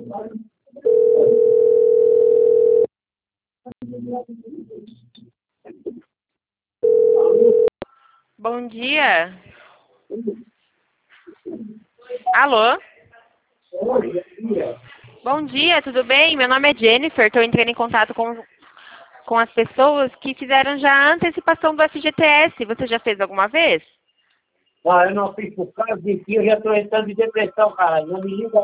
Bom dia. Alô? Bom dia, tudo bem? Meu nome é Jennifer, estou entrando em contato com as pessoas que fizeram já a antecipação do FGTS. Você já fez alguma vez? Ah, eu não fiz por causa de que eu já estou entrando de depressão, cara. Não me liga